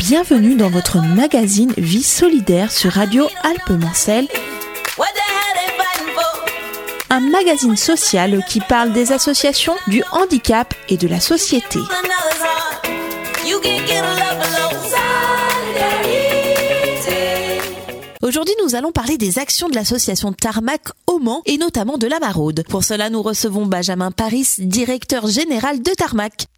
Bienvenue dans votre magazine Vie solidaire sur Radio Alpes-Mancelles. Un magazine social qui parle des associations, du handicap et de la société. Aujourd'hui, nous allons parler des actions de l'association Tarmac au Mans et notamment de la maraude. Pour cela, nous recevons Benjamin Paris, directeur général de Tarmac.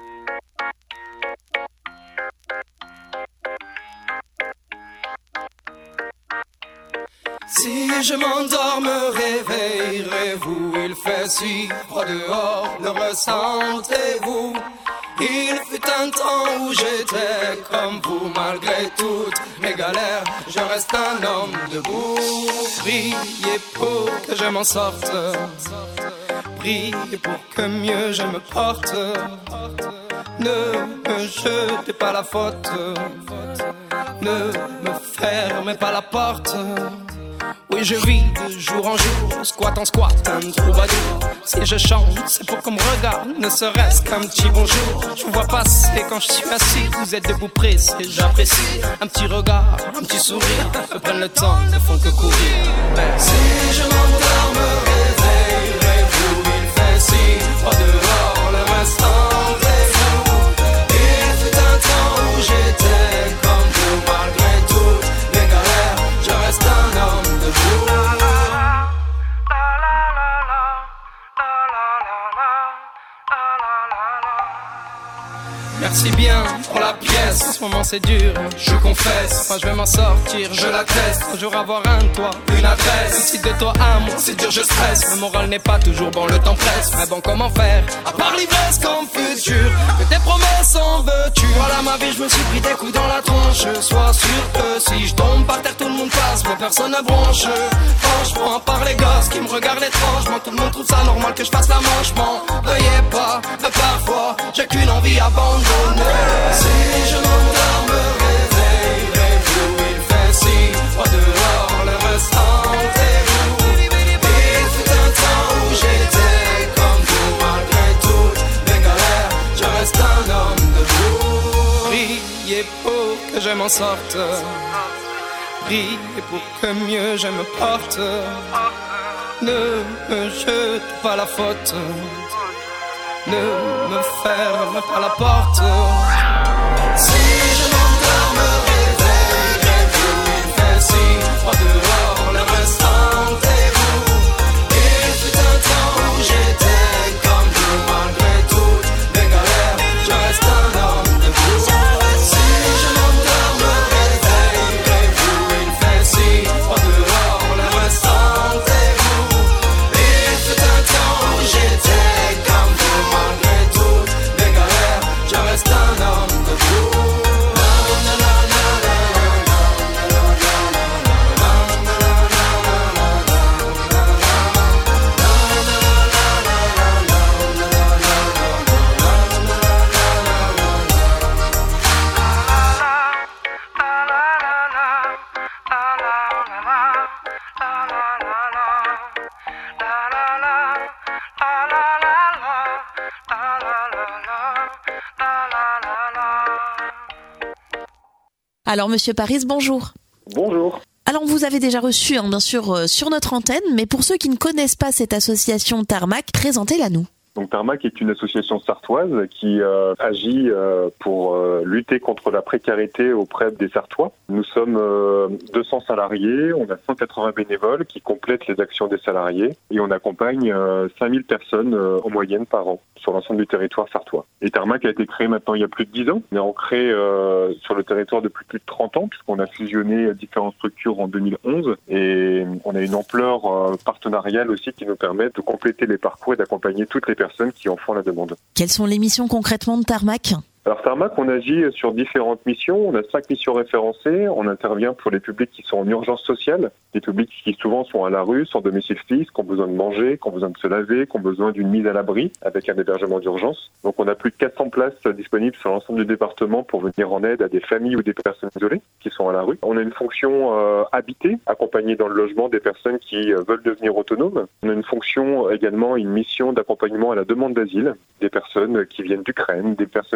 Si je m'endors, me réveillerez-vous. Il fait si froid dehors, le ressentez-vous? Il fut un temps où j'étais comme vous. Malgré toutes mes galères, je reste un homme debout. Priez pour que je m'en sorte, priez pour que mieux je me porte. Ne me jetez pas la faute, ne me fermez pas la porte. Oui, je vis de jour en jour, squat en squat, un troubadour. Si je chante, c'est pour qu'on me regarde, ne serait-ce qu'un petit bonjour. Je vous vois passer quand je suis assis, vous êtes debout pressé, j'apprécie. Un petit regard, un petit sourire, me prennent le temps, ne font que courir. Merci. Si je m'endors, me réveillerez-vous. Il fait si froid dehors, le reste rendez-vous. Il fut un temps où j'étais comme vous, malgré toutes mes galères, je reste un homme. Merci bien pour la pièce, en ce moment c'est dur, je confesse. Moi je vais m'en sortir, je l'atteste. Un jour avoir un toit, une adresse. Si de toi à moi c'est dur, je stresse. Le moral n'est pas toujours bon, le temps presse. Mais bon, comment faire, à part l'ivresse comme futur? Que tes promesses en veux-tu? Voilà ma vie, je me suis pris des coups dans la tronche. Sois sûr que si je tombe par terre, tout le monde passe, mais personne ne bronche. Franchement, à part les gosses qui me regardent étrangement, tout le monde trouve ça normal que je fasse la manche. M'en veuillez pas, mais parfois j'ai qu'une envie abandonnée. Si je m'endors, me réveillerez-vous. Il fait si froid dehors, le reste rendez-vous. Il fut un temps où j'étais comme vous, malgré toutes mes galères, je reste un homme debout. Priez pour que je m'en sorte, priez pour que mieux je me porte. Ne me jete pas la faute, ne me ferme pas la porte. Si je m'endors, me réveillerez-vous. Il fait si froid dehors, le reste rendez-vous. Il fut un temps où j'étais comme vous, malgré toutes mes galères, je reste un homme debout. Si je m'endors, me réveillerez-vous. Il fait si froid dehors, le reste rendez-vous. Il fut un temps où j'étais comme vous, malgré toutes mes galères, je reste un homme debout. Alors, Monsieur Paris, bonjour. Bonjour. Alors, vous avez déjà reçu, bien sûr, sur notre antenne, mais pour ceux qui ne connaissent pas cette association Tarmac, présentez-la nous. Donc Tarmac est une association sartoise qui agit pour lutter contre la précarité auprès des Sartois. Nous sommes 200 salariés, on a 180 bénévoles qui complètent les actions des salariés et on accompagne 5000 personnes en moyenne par an sur l'ensemble du territoire sartois. Et Tarmac a été créé maintenant il y a plus de 10 ans. On est ancré sur le territoire depuis plus de 30 ans puisqu'on a fusionné différentes structures en 2011 et on a une ampleur partenariale aussi qui nous permet de compléter les parcours et d'accompagner toutes les personnes qui en font la demande. Quelles sont les missions concrètement de Tarmac ? Alors Tarmac, on agit sur différentes missions. On a 5 missions référencées. On intervient pour les publics qui sont en urgence sociale, des publics qui souvent sont à la rue, sans domicile fixe, qui ont besoin de manger, qui ont besoin de se laver, qui ont besoin d'une mise à l'abri avec un hébergement d'urgence. Donc on a plus de 400 places disponibles sur l'ensemble du département pour venir en aide à des familles ou des personnes isolées qui sont à la rue. On a une fonction habitée, accompagner dans le logement des personnes qui veulent devenir autonomes. On a une fonction également, une mission d'accompagnement à la demande d'asile, des personnes qui viennent d'Ukraine, des personnes qui viennent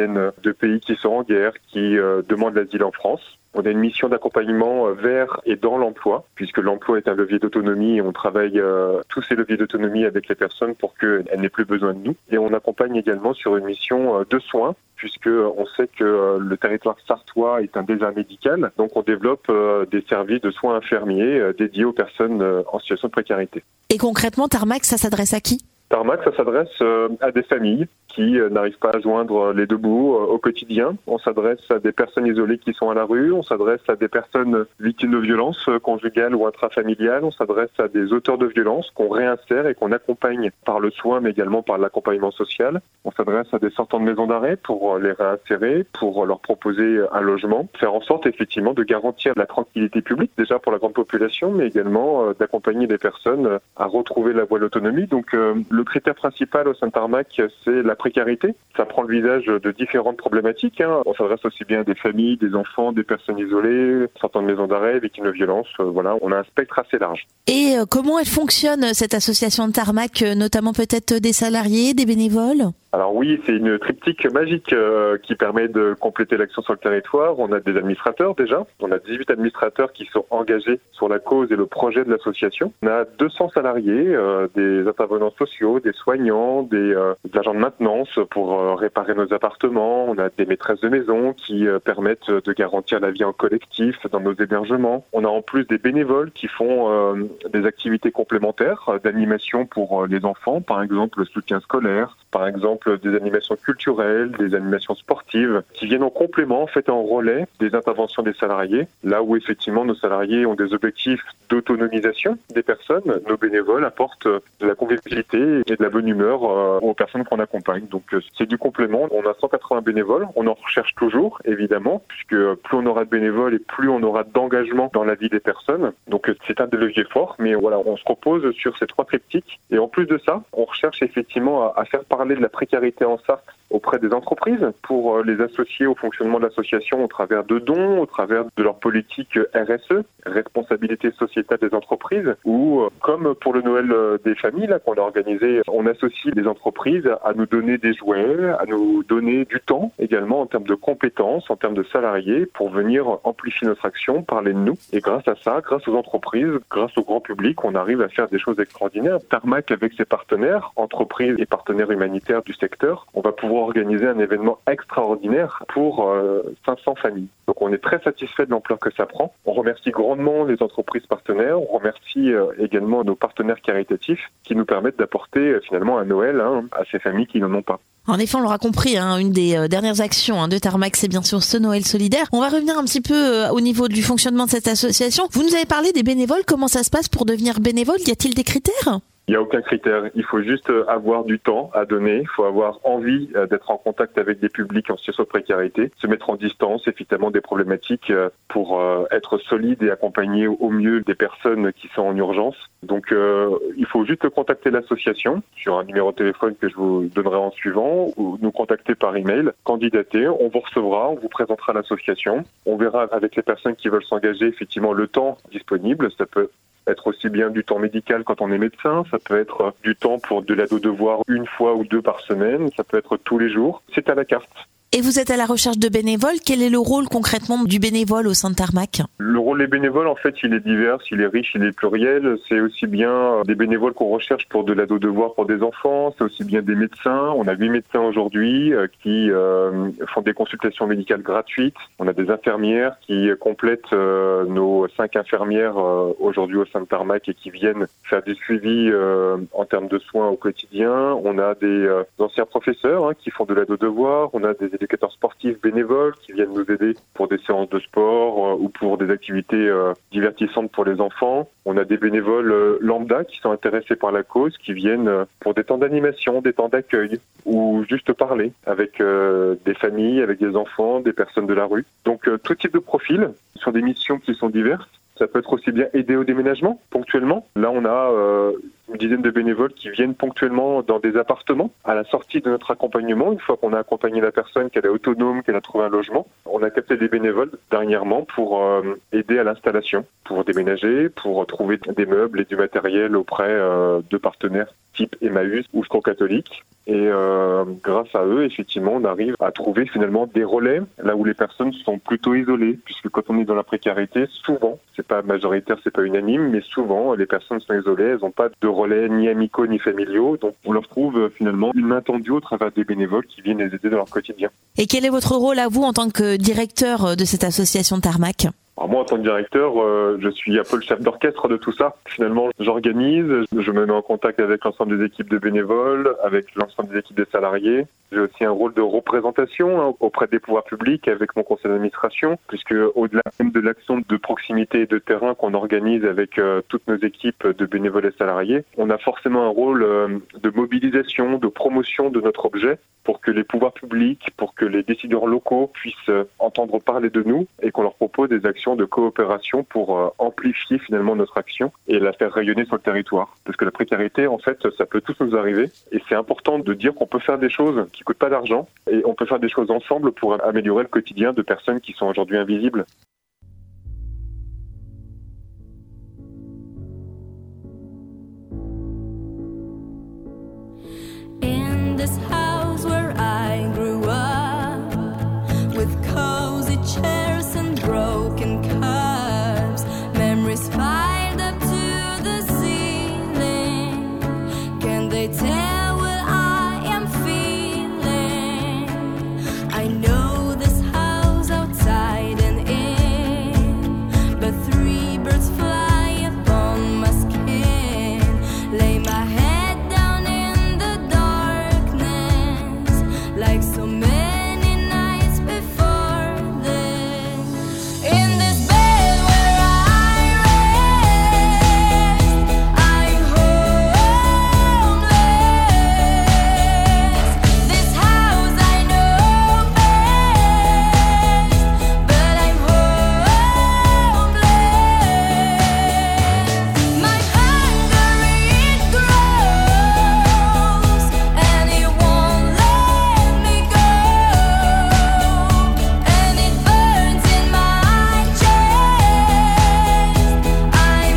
viennent de pays qui sont en guerre, qui demandent l'asile en France. On a une mission d'accompagnement vers et dans l'emploi, puisque l'emploi est un levier d'autonomie et on travaille tous ces leviers d'autonomie avec les personnes pour qu'elles n'aient plus besoin de nous. Et on accompagne également sur une mission de soins, puisque on sait que le territoire sarthois est un désert médical. Donc on développe des services de soins infirmiers dédiés aux personnes en situation de précarité. Et concrètement, Tarmac, ça s'adresse à qui ? Tarmac, ça s'adresse à des familles qui n'arrivent pas à joindre les deux bouts au quotidien. On s'adresse à des personnes isolées qui sont à la rue, on s'adresse à des personnes victimes de violences conjugales ou intrafamiliales, on s'adresse à des auteurs de violences qu'on réinsère et qu'on accompagne par le soin mais également par l'accompagnement social. On s'adresse à des sortants de maisons d'arrêt pour les réinsérer, pour leur proposer un logement, faire en sorte effectivement de garantir la tranquillité publique déjà pour la grande population mais également d'accompagner les personnes à retrouver la voie de l'autonomie. Donc le critère principal au sein de Tarmac, c'est la précarité. Ça prend le visage de différentes problématiques. On s'adresse aussi bien à des familles, des enfants, des personnes isolées, sortant de maisons d'arrêt, victimes de violences. Voilà, on a un spectre assez large. Et comment elle fonctionne, cette association de Tarmac, notamment peut-être des salariés, des bénévoles ? Alors oui, c'est une triptyque magique qui permet de compléter l'action sur le territoire. On a des administrateurs déjà. On a 18 administrateurs qui sont engagés sur la cause et le projet de l'association. On a 200 salariés, des intervenants sociaux, des soignants, des agents de maintenance pour réparer nos appartements. On a des maîtresses de maison qui permettent de garantir la vie en collectif dans nos hébergements. On a en plus des bénévoles qui font des activités complémentaires d'animation pour les enfants, par exemple le soutien scolaire, par exemple des animations culturelles, des animations sportives, qui viennent en complément, en fait, en relais des interventions des salariés. Là où effectivement nos salariés ont des objectifs d'autonomisation des personnes, nos bénévoles apportent de la convivialité et de la bonne humeur aux personnes qu'on accompagne. Donc c'est du complément. On a 180 bénévoles, on en recherche toujours, évidemment, puisque plus on aura de bénévoles et plus on aura d'engagement dans la vie des personnes. Donc c'est un des leviers forts, mais voilà, on se repose sur ces trois triptyques. Et en plus de ça, on recherche effectivement à faire parler de la précarité en Sarthe auprès des entreprises pour les associer au fonctionnement de l'association au travers de dons, au travers de leur politique RSE, responsabilité sociétale des entreprises, ou comme pour le Noël des familles là, qu'on a organisé, on associe les entreprises à nous donner des jouets, à nous donner du temps également en termes de compétences, en termes de salariés pour venir amplifier notre action, parler de nous. Et grâce à ça, grâce aux entreprises, grâce au grand public, on arrive à faire des choses extraordinaires. Tarmac avec ses partenaires, entreprises et partenaires humanitaires du secteur, on va pouvoir organiser un événement extraordinaire pour 500 familles. Donc on est très satisfait de l'ampleur que ça prend. On remercie grandement les entreprises partenaires, on remercie également nos partenaires caritatifs qui nous permettent d'apporter finalement un Noël à ces familles qui n'en ont pas. En effet, on l'aura compris, une des dernières actions de Tarmac, c'est bien sûr ce Noël solidaire. On va revenir un petit peu au niveau du fonctionnement de cette association. Vous nous avez parlé des bénévoles, comment ça se passe pour devenir bénévole ? Y a-t-il des critères ? Il n'y a aucun critère. Il faut juste avoir du temps à donner. Il faut avoir envie d'être en contact avec des publics en situation de précarité, se mettre en distance, évidemment, des problématiques pour être solide et accompagner au mieux des personnes qui sont en urgence. Donc, il faut juste contacter l'association sur un numéro de téléphone que je vous donnerai en suivant ou nous contacter par email, candidater. On vous recevra, on vous présentera l'association. On verra avec les personnes qui veulent s'engager, effectivement, le temps disponible. Ça peut être aussi bien du temps médical quand on est médecin, ça peut être du temps pour de l'aide aux devoirs une fois ou deux par semaine, ça peut être tous les jours. C'est à la carte. Et vous êtes à la recherche de bénévoles. Quel est le rôle concrètement du bénévole au sein de Tarmac ? Le rôle des bénévoles, en fait, il est divers, il est riche, il est pluriel. C'est aussi bien des bénévoles qu'on recherche pour de l'aide aux devoirs pour des enfants. C'est aussi bien des médecins. On a 8 médecins aujourd'hui qui font des consultations médicales gratuites. On a des infirmières qui complètent nos 5 infirmières aujourd'hui au sein de Tarmac et qui viennent faire des suivis en termes de soins au quotidien. On a des anciens professeurs qui font de l'aide aux devoirs. On a des éducateurs sportifs bénévoles qui viennent nous aider pour des séances de sport ou pour des activités divertissantes pour les enfants. On a des bénévoles lambda qui sont intéressés par la cause, qui viennent pour des temps d'animation, des temps d'accueil ou juste parler avec des familles, avec des enfants, des personnes de la rue. Donc tout type de profil sur des missions qui sont diverses. Ça peut être aussi bien aider au déménagement, ponctuellement. Là, on a une dizaine de bénévoles qui viennent ponctuellement dans des appartements. À la sortie de notre accompagnement, une fois qu'on a accompagné la personne, qu'elle est autonome, qu'elle a trouvé un logement, on a capté des bénévoles dernièrement pour aider à l'installation, pour déménager, pour trouver des meubles et du matériel auprès de partenaires type Emmaüs ou Secours catholique. Et grâce à eux, effectivement, on arrive à trouver finalement des relais là où les personnes sont plutôt isolées, puisque quand on est dans la précarité, souvent, c'est pas majoritaire, c'est pas unanime, mais souvent les personnes sont isolées, elles n'ont pas de relais ni amicaux ni familiaux, donc on leur trouve finalement une main tendue au travers des bénévoles qui viennent les aider dans leur quotidien. Et quel est votre rôle à vous en tant que directeur de cette association Tarmac ? Alors moi, en tant que directeur, je suis un peu le chef d'orchestre de tout ça. Finalement, j'organise, je me mets en contact avec l'ensemble des équipes de bénévoles, avec l'ensemble des équipes des salariés. J'ai aussi un rôle de représentation auprès des pouvoirs publics avec mon conseil d'administration, puisque au-delà même de l'action de proximité et de terrain qu'on organise avec toutes nos équipes de bénévoles et salariés, on a forcément un rôle de mobilisation, de promotion de notre objet pour que les pouvoirs publics, pour que les décideurs locaux puissent entendre parler de nous et qu'on leur propose des actions de coopération pour amplifier finalement notre action et la faire rayonner sur le territoire. Parce que la précarité, en fait, ça peut tous nous arriver et c'est important de dire qu'on peut faire des choses qui coûtent pas d'argent et on peut faire des choses ensemble pour améliorer le quotidien de personnes qui sont aujourd'hui invisibles. In this house where I grew up, with cozy chairs and broken cups, memories piled up to the ceiling. Can they tell what I am feeling? I know this house outside and in, but three birds fly upon my skin. Lay my head down in the darkness, like so many nights before this. In this bed where I rest, I'm homeless. This house I know best, but I'm homeless. My hunger it grows, and it won't let me go, and it burns in my chest. I'm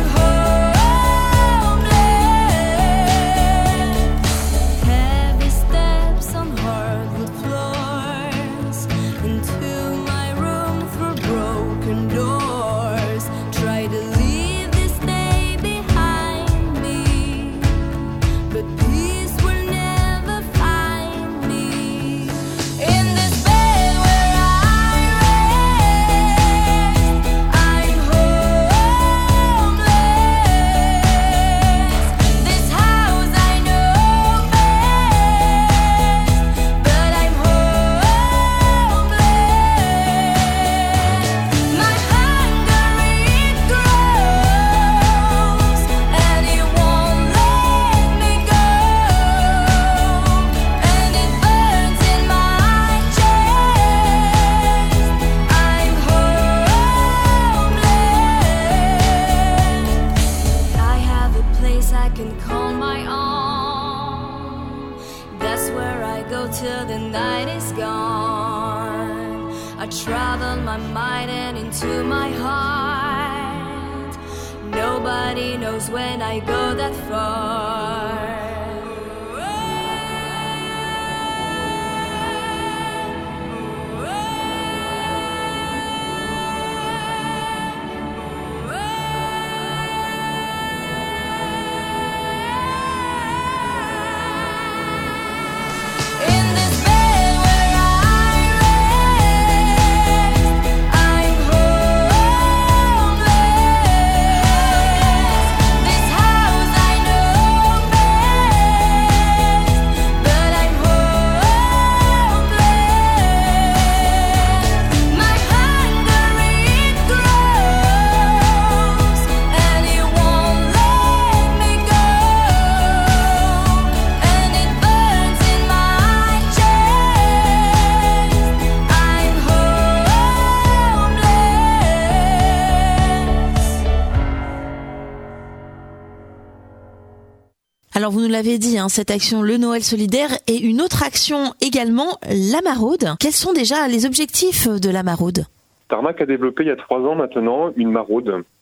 homeless. Heavy steps on hardwood floors, into my room through broken doors. Try to leave this day behind me, but peace will never find me. In this bed where I rest, I'm homeless. This house I know best, but I'm homeless. My hunger it grows, and it won't let me go, and it burns in my chest. I'm homeless. I have a place I can call my own. That's where I go till the night is gone. I travel my mind and into my heart. Nobody knows when I go that far. In this bed where I rest, I'm homeless. This house I know best, but I'm homeless. My hunger it grows, and it won't let me go, and it burns in my chest. I'm homeless. Alors vous nous l'avez dit, cette action Le Noël solidaire et une autre action également, la maraude. Quels sont déjà les objectifs de la maraude ? Tarmac a développé il y a 3 ans maintenant une maraude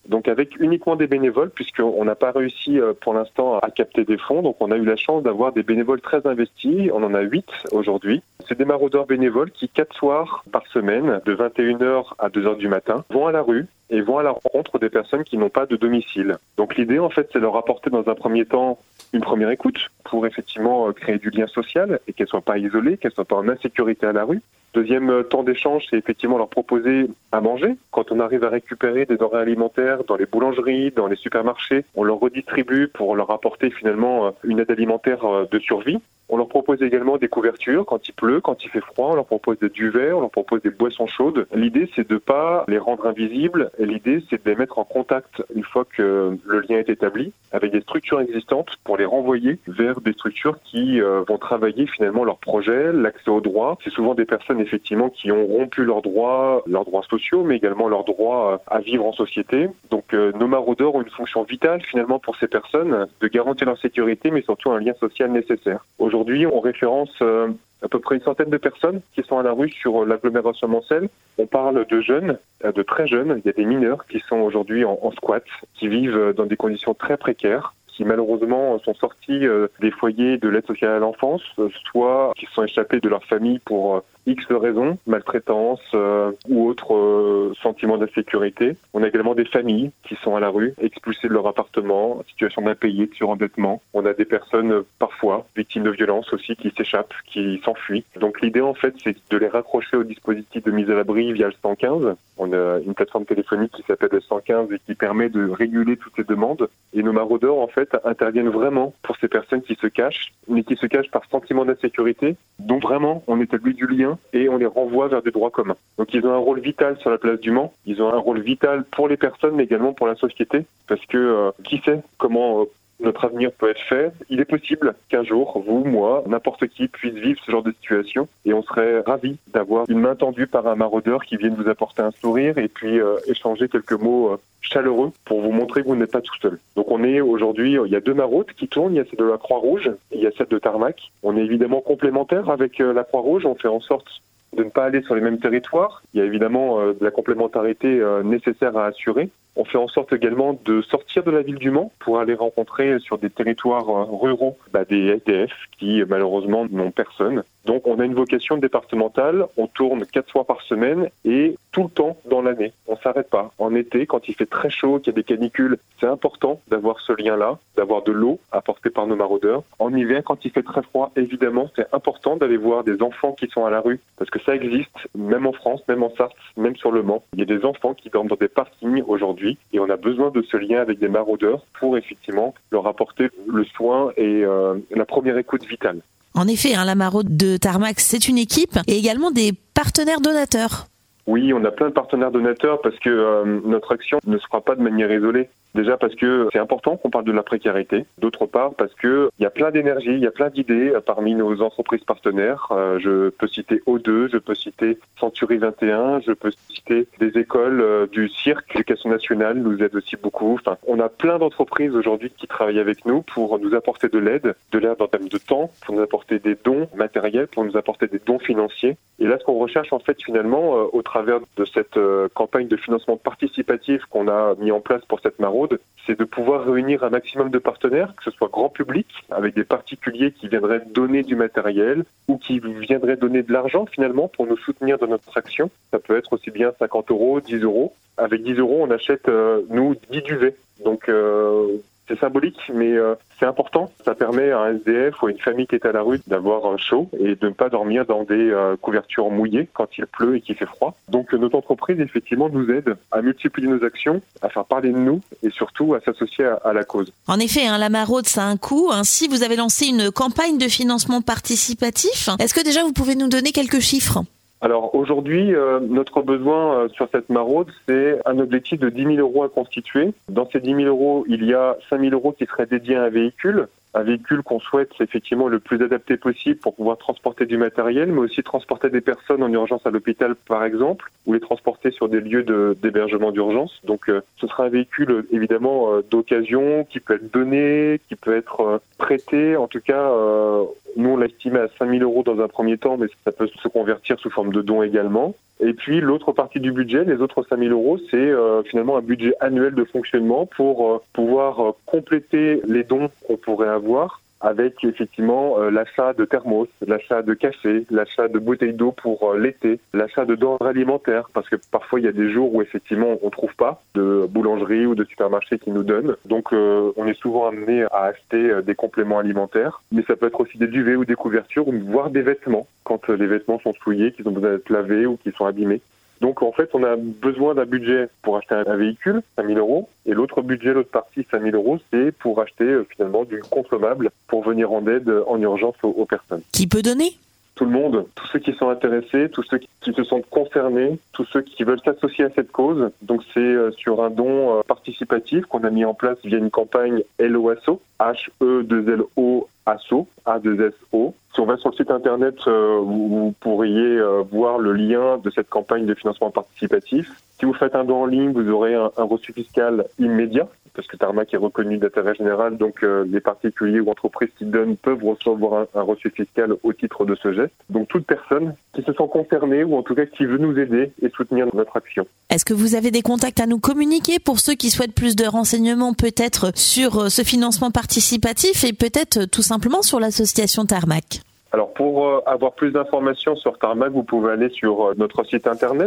donc avec uniquement des bénévoles, puisqu'on n'a pas réussi pour l'instant à capter des fonds. Donc on a eu la chance d'avoir des bénévoles très investis. On en a 8 aujourd'hui. C'est des maraudeurs bénévoles qui, 4 soirs par semaine, de 21h à 2h du matin, vont à la rue et vont à la rencontre des personnes qui n'ont pas de domicile. Donc l'idée, en fait, c'est leur apporter dans un premier temps une première écoute pour effectivement créer du lien social et qu'elles ne soient pas isolées, qu'elles ne soient pas en insécurité à la rue. Deuxième temps d'échange, c'est effectivement leur proposer à manger. Quand on arrive à récupérer des denrées alimentaires dans les boulangeries, dans les supermarchés, on leur redistribue pour leur apporter finalement une aide alimentaire de survie. On leur propose également des couvertures quand il pleut, quand il fait froid, on leur propose des duvets, on leur propose des boissons chaudes. L'idée, c'est de pas les rendre invisibles et l'idée, c'est de les mettre en contact une fois que le lien est établi avec des structures existantes pour les renvoyer vers des structures qui vont travailler finalement leur projet, l'accès aux droits. C'est souvent des personnes effectivement qui ont rompu leurs droits sociaux, mais également leurs droits à vivre en société. Donc nos maraudeurs ont une fonction vitale finalement pour ces personnes de garantir leur sécurité, mais surtout un lien social nécessaire. Aujourd'hui, on référence à peu près une centaine de personnes qui sont à la rue sur l'agglomération mancelle. On parle de jeunes, de très jeunes. Il y a des mineurs qui sont aujourd'hui en squat, qui vivent dans des conditions très précaires, qui malheureusement sont sortis des foyers de l'aide sociale à l'enfance, soit qui sont échappés de leur famille pour X raisons, maltraitance ou autres sentiments d'insécurité. On a également des familles qui sont à la rue, expulsées de leur appartement, situation d'impayé, de surendettement. On a des personnes parfois victimes de violences aussi qui s'échappent, qui s'enfuient. Donc l'idée en fait c'est de les raccrocher au dispositif de mise à l'abri via le 115. On a une plateforme téléphonique qui s'appelle le 115 et qui permet de réguler toutes ces demandes. Et nos maraudeurs en fait interviennent vraiment pour ces personnes qui se cachent, mais qui se cachent par sentiment d'insécurité. Donc vraiment on établit du lien et on les renvoie vers des droits communs. Donc ils ont un rôle vital sur la place du Mans, ils ont un rôle vital pour les personnes mais également pour la société, parce que qui sait comment notre avenir peut être fait. Il est possible qu'un jour, vous, moi, n'importe qui puisse vivre ce genre de situation et on serait ravis d'avoir une main tendue par un maraudeur qui vienne vous apporter un sourire et puis échanger quelques mots chaleureux pour vous montrer que vous n'êtes pas tout seul. Donc on est aujourd'hui, il y a 2 maraudes qui tournent, il y a celle de la Croix-Rouge et il y a celle de Tarmac. On est évidemment complémentaires avec la Croix-Rouge, on fait en sorte de ne pas aller sur les mêmes territoires. Il y a évidemment de la complémentarité nécessaire à assurer. On fait en sorte également de sortir de la ville du Mans pour aller rencontrer sur des territoires ruraux des SDF qui malheureusement n'ont personne. Donc on a une vocation départementale, on tourne 4 fois par semaine et tout le temps dans l'année. On ne s'arrête pas. En été, quand il fait très chaud, qu'il y a des canicules, c'est important d'avoir ce lien-là, d'avoir de l'eau apportée par nos maraudeurs. En hiver, quand il fait très froid, évidemment, c'est important d'aller voir des enfants qui sont à la rue parce que ça existe, même en France, même en Sarthe, même sur le Mans. Il y a des enfants qui dorment dans des parkings aujourd'hui et on a besoin de ce lien avec des maraudeurs pour effectivement leur apporter le soin et la première écoute vitale. En effet, la maraude de Tarmac, c'est une équipe et également des partenaires donateurs. Oui, on a plein de partenaires donateurs parce que notre action ne se fera pas de manière isolée. Déjà parce que c'est important qu'on parle de la précarité. D'autre part parce que il y a plein d'énergie, il y a plein d'idées parmi nos entreprises partenaires. Je peux citer O2, je peux citer Century 21, je peux citer des écoles du cirque, l'éducation nationale nous aide aussi beaucoup. Enfin, on a plein d'entreprises aujourd'hui qui travaillent avec nous pour nous apporter de l'aide en termes de temps, pour nous apporter des dons matériels, pour nous apporter des dons financiers. Et là, ce qu'on recherche en fait finalement au travers de cette campagne de financement participatif qu'on a mis en place pour cette maraude, c'est de pouvoir réunir un maximum de partenaires, que ce soit grand public, avec des particuliers qui viendraient donner du matériel ou qui viendraient donner de l'argent finalement pour nous soutenir dans notre action. Ça peut être aussi bien 50 €, 10 €. Avec 10 €, on achète, nous, 10 duvets. Donc, c'est symbolique, mais c'est important. Ça permet à un SDF ou à une famille qui est à la rue d'avoir chaud et de ne pas dormir dans des couvertures mouillées quand il pleut et qu'il fait froid. Donc notre entreprise, effectivement, nous aide à multiplier nos actions, à faire parler de nous et surtout à s'associer à la cause. En effet, la maraude, ça a un coût. Ainsi, vous avez lancé une campagne de financement participatif. Est-ce que déjà, vous pouvez nous donner quelques chiffres ? Alors aujourd'hui, notre besoin sur cette maraude, c'est un objectif de 10 000 € à constituer. Dans ces 10 000 €, il y a 5 000 € qui seraient dédiés à un véhicule qu'on souhaite effectivement le plus adapté possible pour pouvoir transporter du matériel, mais aussi transporter des personnes en urgence à l'hôpital par exemple, ou les transporter sur des lieux d'hébergement d'urgence. Donc ce sera un véhicule évidemment d'occasion qui peut être donné, qui peut être prêté. En tout cas, nous on l'a estimé à 5 000 € dans un premier temps, mais ça peut se convertir sous forme de dons également. Et puis l'autre partie du budget, les autres 5 000 euros, c'est finalement un budget annuel de fonctionnement pour pouvoir compléter les dons qu'on pourrait avoir avec effectivement l'achat de thermos, l'achat de café, l'achat de bouteilles d'eau pour l'été, l'achat de denrées alimentaires, parce que parfois il y a des jours où effectivement on trouve pas de boulangerie ou de supermarché qui nous donnent. Donc on est souvent amené à acheter des compléments alimentaires, mais ça peut être aussi des duvets ou des couvertures, voire des vêtements, quand les vêtements sont souillés, qu'ils ont besoin d'être lavés ou qu'ils sont abîmés. Donc en fait, on a besoin d'un budget pour acheter un véhicule, 5 000 euros, et l'autre budget, l'autre partie, 5 000 euros, c'est pour acheter finalement du consommable pour venir en aide en urgence aux personnes. Qui peut donner ? Tout le monde, tous ceux qui sont intéressés, tous ceux qui se sentent concernés, tous ceux qui veulent s'associer à cette cause. Donc c'est sur un don participatif qu'on a mis en place via une campagne HELLO-ASSO, H-E-2-L-O ASSO, A-2-S-O. Si on va sur le site internet, vous pourriez voir le lien de cette campagne de financement participatif. Si vous faites un don en ligne, vous aurez un reçu fiscal immédiat, parce que Tarmac est reconnu d'intérêt général, donc les particuliers ou entreprises qui donnent peuvent recevoir un reçu fiscal au titre de ce geste. Donc toute personne qui se sent concernée ou en tout cas qui veut nous aider et soutenir notre action. Est-ce que vous avez des contacts à nous communiquer pour ceux qui souhaitent plus de renseignements peut-être sur ce financement participatif et peut-être tout simplement sur l'association Tarmac ? Alors pour avoir plus d'informations sur Tarmac, vous pouvez aller sur notre site internet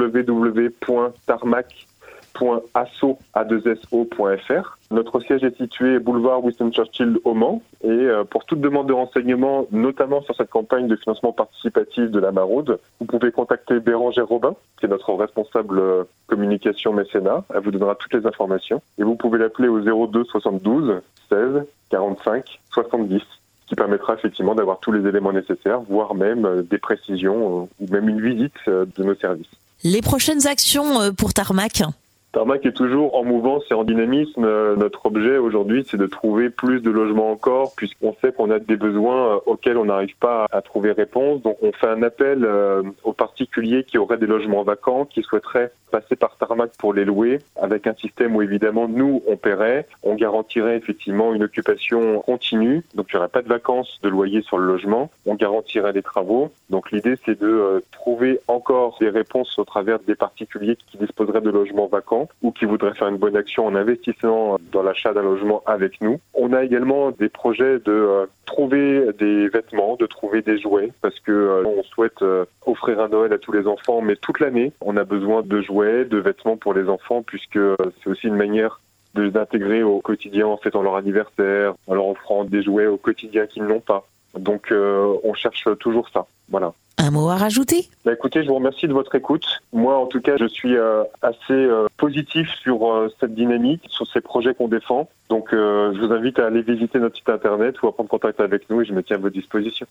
www.tarmac.asso.fr. Notre siège est situé boulevard Winston Churchill au Mans et pour toute demande de renseignements, notamment sur cette campagne de financement participatif de la Maraude, vous pouvez contacter Bérangère Robin, qui est notre responsable communication mécénat. Elle vous donnera toutes les informations et vous pouvez l'appeler au 02 72 16 45 70. Qui permettra effectivement d'avoir tous les éléments nécessaires, voire même des précisions ou même une visite de nos services. Les prochaines actions pour Tarmac ? Tarmac est toujours en mouvance et en dynamisme. Notre objet aujourd'hui, c'est de trouver plus de logements encore, puisqu'on sait qu'on a des besoins auxquels on n'arrive pas à trouver réponse. Donc on fait un appel aux particuliers qui auraient des logements vacants, qui souhaiteraient passer par Tarmac pour les louer, avec un système où évidemment nous, on paierait, on garantirait effectivement une occupation continue, donc il n'y aurait pas de vacances de loyer sur le logement, on garantirait les travaux. Donc l'idée, c'est de trouver encore des réponses au travers des particuliers qui disposeraient de logements vacants ou qui voudraient faire une bonne action en investissant dans l'achat d'un logement avec nous. On a également des projets de trouver des vêtements, de trouver des jouets, parce que on souhaite offrir un Noël à tous les enfants, mais toute l'année, on a besoin de jouets, de vêtements pour les enfants, puisque c'est aussi une manière de les intégrer au quotidien en fêtant leur anniversaire, en leur offrant des jouets au quotidien qu'ils n'ont pas. Donc on cherche toujours ça. Voilà. Un mot à rajouter ? Écoutez, je vous remercie de votre écoute. Moi, en tout cas, je suis assez positif sur cette dynamique, sur ces projets qu'on défend. Donc, je vous invite à aller visiter notre site internet ou à prendre contact avec nous et je me tiens à votre disposition.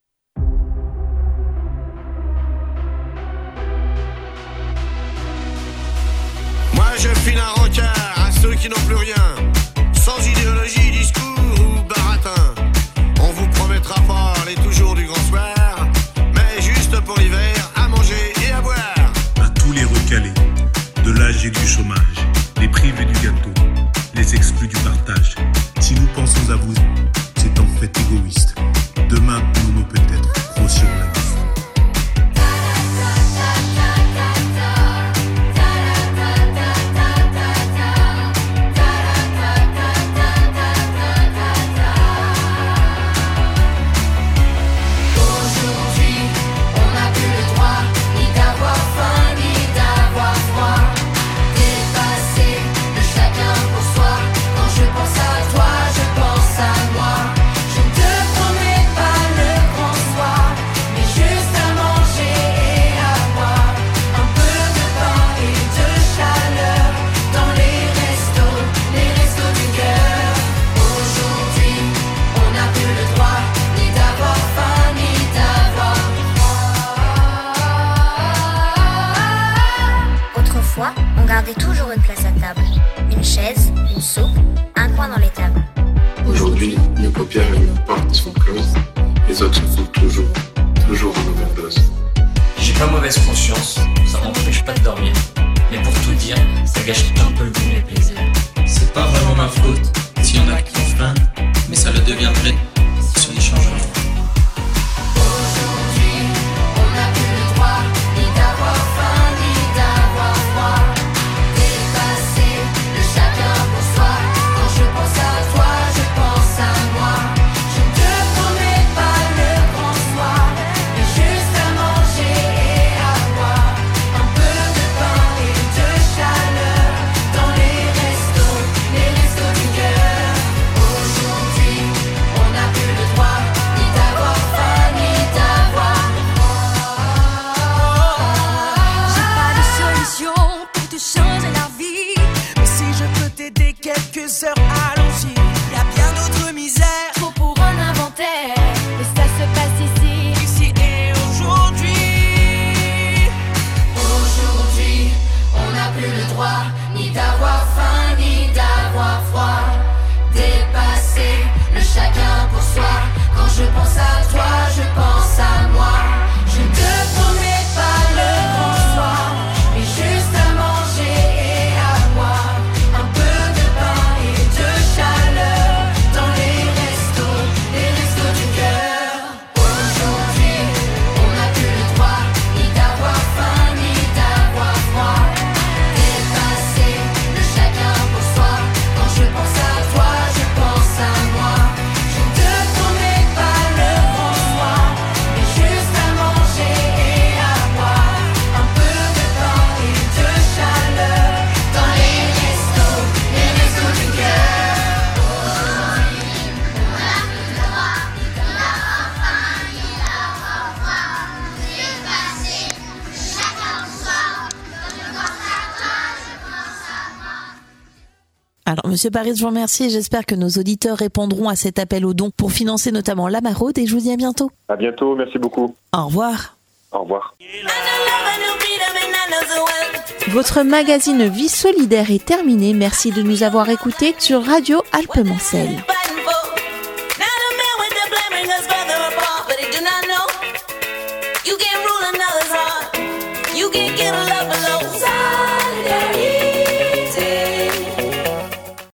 Moi, je file un rencard à ceux qui n'ont plus rien, sans idéologie, discours ou baratin. On vous promettra pas les toujours du grand soir, pour l'hiver, à manger et à boire. À tous les recalés, de l'âge et du chômage, les privés du gâteau, les exclus du partage. Si nous pensons à vous, c'est en fait égoïste. Demain, nous peut-être grossirons la liste. Toujours une place à table, une chaise, une soupe, un coin dans les tables. Aujourd'hui, nos paupières et nos portes sont closes, les autres sont toujours en overdose. J'ai pas mauvaise conscience, ça m'empêche pas de dormir. Mais pour tout dire, ça gâche un peu le goût de mes plaisirs. C'est pas vraiment ma faute, s'il y en a qui ont faim, mais ça le deviendrait si on n'y change rien. Aujourd'hui, on n'a plus le droit ni d'avoir faim. Alors, Monsieur Paris, je vous remercie et j'espère que nos auditeurs répondront à cet appel aux dons pour financer notamment la maraude et je vous dis à bientôt. À bientôt, merci beaucoup. Au revoir. Au revoir. Votre magazine Vie solidaire est terminé. Merci de nous avoir écoutés sur Radio Alpes-Mancel. You can't get a love below.